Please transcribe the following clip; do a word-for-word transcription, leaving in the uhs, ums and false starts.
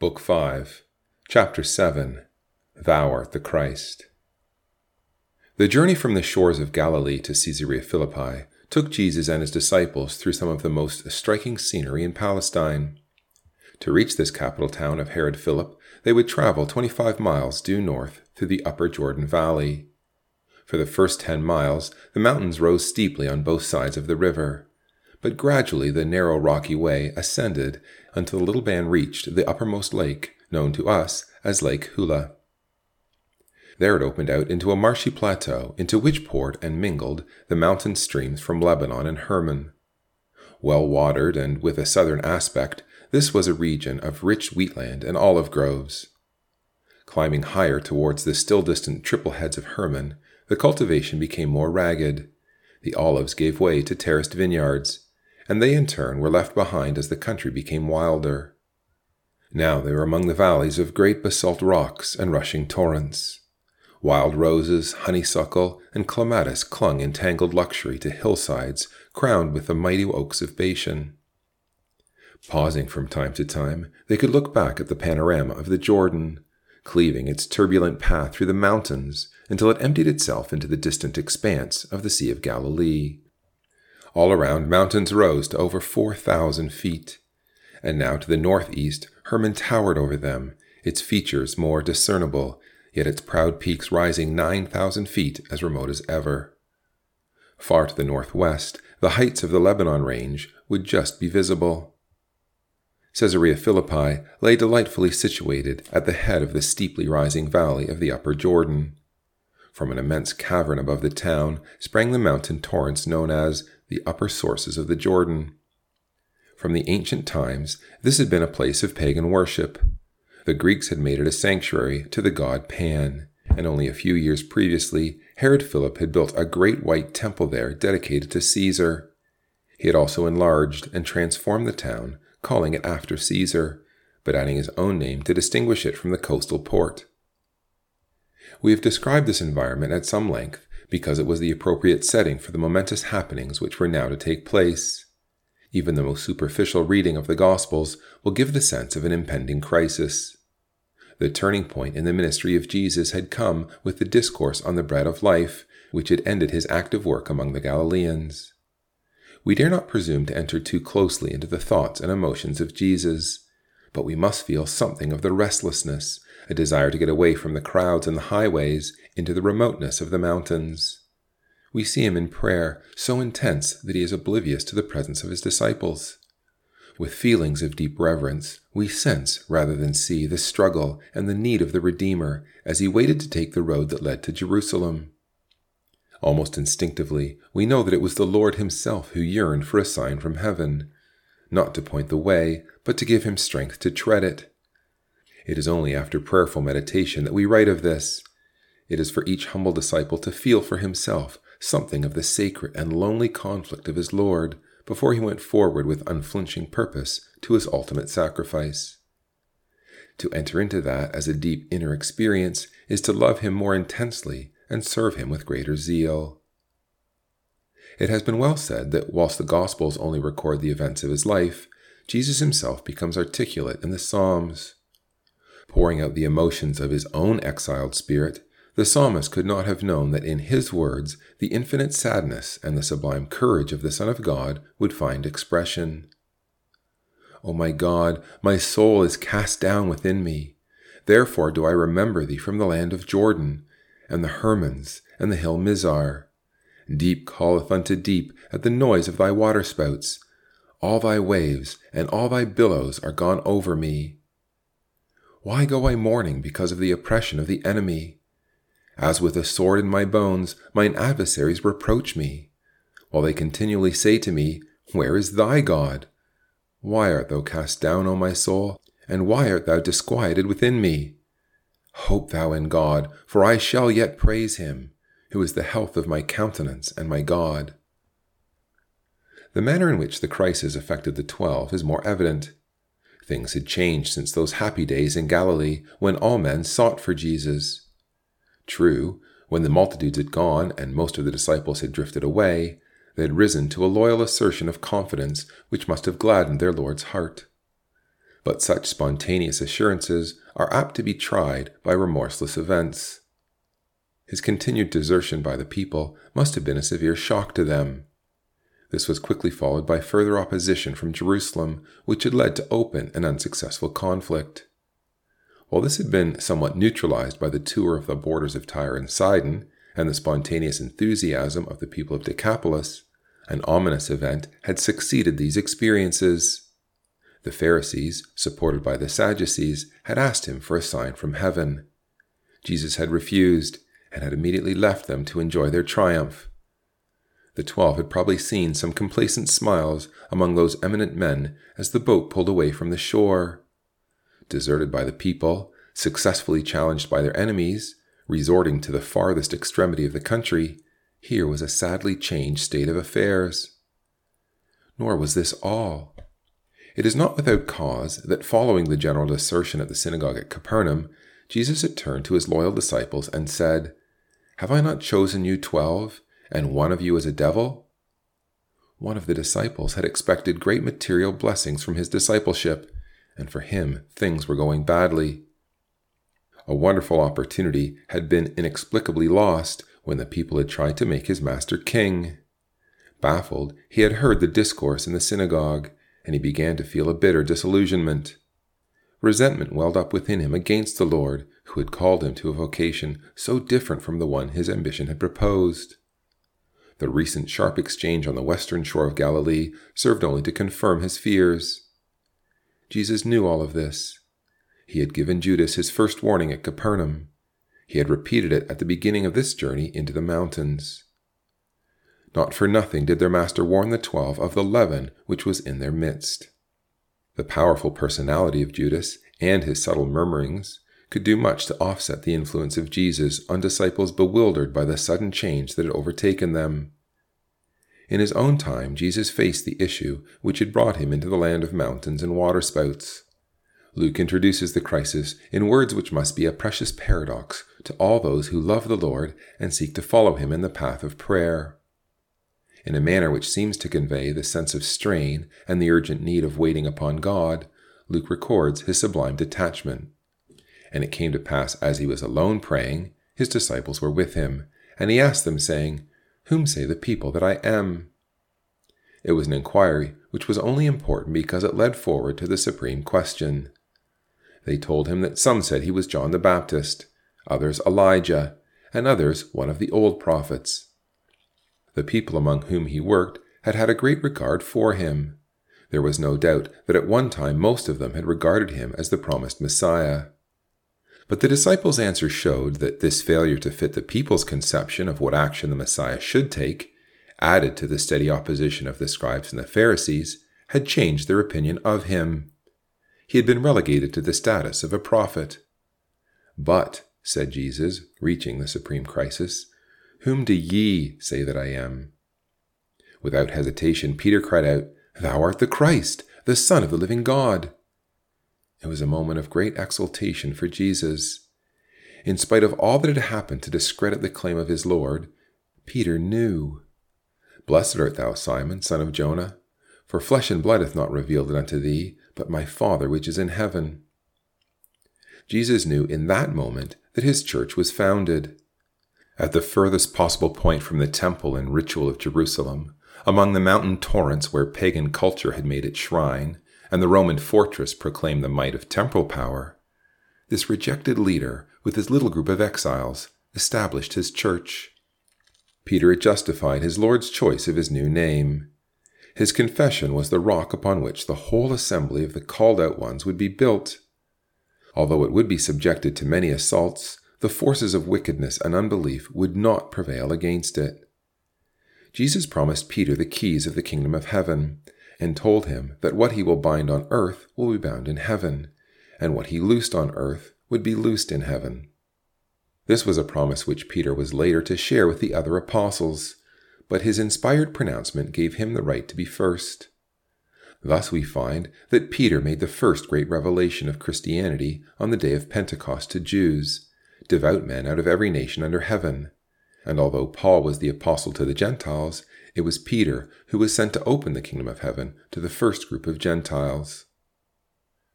Book five, Chapter seven, Thou art the Christ. The journey from the shores of Galilee to Caesarea Philippi took Jesus and his disciples through some of the most striking scenery in Palestine. To reach this capital town of Herod Philip, they would travel twenty-five miles due north through the upper Jordan Valley. For the first ten miles, the mountains rose steeply on both sides of the river, but gradually the narrow rocky way ascended until the little band reached the uppermost lake, known to us as Lake Hula. There it opened out into a marshy plateau, into which poured and mingled the mountain streams from Lebanon and Hermon. Well watered and with a southern aspect, this was a region of rich wheatland and olive groves. Climbing higher towards the still distant triple heads of Hermon, the cultivation became more ragged. The olives gave way to terraced vineyards, and they in turn were left behind as the country became wilder. Now they were among the valleys of great basalt rocks and rushing torrents. Wild roses, honeysuckle, and clematis clung in tangled luxury to hillsides crowned with the mighty oaks of Bashan. Pausing from time to time, they could look back at the panorama of the Jordan, cleaving its turbulent path through the mountains until it emptied itself into the distant expanse of the Sea of Galilee. All around, mountains rose to over four thousand feet, and now to the northeast, Hermon towered over them, its features more discernible, yet its proud peaks rising nine thousand feet as remote as ever. Far to the northwest, the heights of the Lebanon range would just be visible. Caesarea Philippi lay delightfully situated at the head of the steeply rising valley of the upper Jordan. From an immense cavern above the town sprang the mountain torrents known as the upper sources of the Jordan. From the ancient times, this had been a place of pagan worship. The Greeks had made it a sanctuary to the god Pan, and only a few years previously, Herod Philip had built a great white temple there dedicated to Caesar. He had also enlarged and transformed the town, calling it after Caesar, but adding his own name to distinguish it from the coastal port. We have described this environment at some length because it was the appropriate setting for the momentous happenings which were now to take place. Even the most superficial reading of the Gospels will give the sense of an impending crisis. The turning point in the ministry of Jesus had come with the discourse on the bread of life, which had ended his active work among the Galileans. We dare not presume to enter too closely into the thoughts and emotions of Jesus, but we must feel something of the restlessness, a desire to get away from the crowds and the highways into the remoteness of the mountains. We see him in prayer, so intense that he is oblivious to the presence of his disciples. With feelings of deep reverence, we sense rather than see the struggle and the need of the Redeemer as he waited to take the road that led to Jerusalem. Almost instinctively, we know that it was the Lord himself who yearned for a sign from heaven, not to point the way, but to give him strength to tread it. It is only after prayerful meditation that we write of this. It is for each humble disciple to feel for himself something of the sacred and lonely conflict of his Lord before he went forward with unflinching purpose to his ultimate sacrifice. To enter into that as a deep inner experience is to love him more intensely and serve him with greater zeal. It has been well said that whilst the Gospels only record the events of his life, Jesus himself becomes articulate in the Psalms. Pouring out the emotions of his own exiled spirit, the psalmist could not have known that in his words the infinite sadness and the sublime courage of the Son of God would find expression. O my God, my soul is cast down within me. Therefore do I remember thee from the land of Jordan, and the Hermons, and the hill Mizar. Deep calleth unto deep at the noise of thy waterspouts. All thy waves and all thy billows are gone over me. Why go I mourning because of the oppression of the enemy? As with a sword in my bones, mine adversaries reproach me, while they continually say to me, Where is thy God? Why art thou cast down, O my soul, and why art thou disquieted within me? Hope thou in God, for I shall yet praise him, who is the health of my countenance and my God. The manner in which the crisis affected the twelve is more evident. Things had changed since those happy days in Galilee when all men sought for Jesus. True, when the multitudes had gone and most of the disciples had drifted away, they had risen to a loyal assertion of confidence which must have gladdened their Lord's heart. But such spontaneous assurances are apt to be tried by remorseless events. His continued desertion by the people must have been a severe shock to them. This was quickly followed by further opposition from Jerusalem, which had led to open and unsuccessful conflict. While this had been somewhat neutralized by the tour of the borders of Tyre and Sidon and the spontaneous enthusiasm of the people of Decapolis, an ominous event had succeeded these experiences. The Pharisees, supported by the Sadducees, had asked him for a sign from heaven. Jesus had refused and had immediately left them to enjoy their triumph. The twelve had probably seen some complacent smiles among those eminent men as the boat pulled away from the shore. Deserted by the people, successfully challenged by their enemies, resorting to the farthest extremity of the country, here was a sadly changed state of affairs. Nor was this all. It is not without cause that following the general desertion at the synagogue at Capernaum, Jesus had turned to his loyal disciples and said, "Have I not chosen you twelve, and one of you is a devil?" One of the disciples had expected great material blessings from his discipleship, and for him things were going badly. A wonderful opportunity had been inexplicably lost when the people had tried to make his master king. Baffled, he had heard the discourse in the synagogue, and he began to feel a bitter disillusionment. Resentment welled up within him against the Lord, who had called him to a vocation so different from the one his ambition had proposed. The recent sharp exchange on the western shore of Galilee served only to confirm his fears. Jesus knew all of this. He had given Judas his first warning at Capernaum. He had repeated it at the beginning of this journey into the mountains. Not for nothing did their master warn the twelve of the leaven which was in their midst. The powerful personality of Judas and his subtle murmurings could do much to offset the influence of Jesus on disciples bewildered by the sudden change that had overtaken them. In his own time, Jesus faced the issue which had brought him into the land of mountains and waterspouts. Luke introduces the crisis in words which must be a precious paradox to all those who love the Lord and seek to follow him in the path of prayer. In a manner which seems to convey the sense of strain and the urgent need of waiting upon God, Luke records his sublime detachment. And it came to pass, as he was alone praying, his disciples were with him, and he asked them, saying, "Whom say the people that I am?" It was an inquiry which was only important because it led forward to the supreme question. They told him that some said he was John the Baptist, others Elijah, and others one of the old prophets. The people among whom he worked had had a great regard for him. There was no doubt that at one time most of them had regarded him as the promised Messiah. But the disciples' answer showed that this failure to fit the people's conception of what action the Messiah should take, added to the steady opposition of the scribes and the Pharisees, had changed their opinion of him. He had been relegated to the status of a prophet. "But," said Jesus, reaching the supreme crisis, "whom do ye say that I am?" Without hesitation, Peter cried out, "Thou art the Christ, the Son of the living God." It was a moment of great exultation for Jesus. In spite of all that had happened to discredit the claim of his Lord, Peter knew. "Blessed art thou, Simon, son of Jonah, for flesh and blood hath not revealed it unto thee, but my Father which is in heaven." Jesus knew in that moment that his church was founded. At the furthest possible point from the temple and ritual of Jerusalem, among the mountain torrents where pagan culture had made its shrine, and the Roman fortress proclaimed the might of temporal power, this rejected leader, with his little group of exiles, established his church. Peter had justified his Lord's choice of his new name. His confession was the rock upon which the whole assembly of the called-out ones would be built. Although it would be subjected to many assaults, the forces of wickedness and unbelief would not prevail against it. Jesus promised Peter the keys of the kingdom of heaven, and told him that what he will bind on earth will be bound in heaven, and what he loosed on earth would be loosed in heaven. This was a promise which Peter was later to share with the other apostles, but his inspired pronouncement gave him the right to be first. Thus we find that Peter made the first great revelation of Christianity on the day of Pentecost to Jews, devout men out of every nation under heaven, and although Paul was the apostle to the Gentiles, it was Peter who was sent to open the kingdom of heaven to the first group of Gentiles.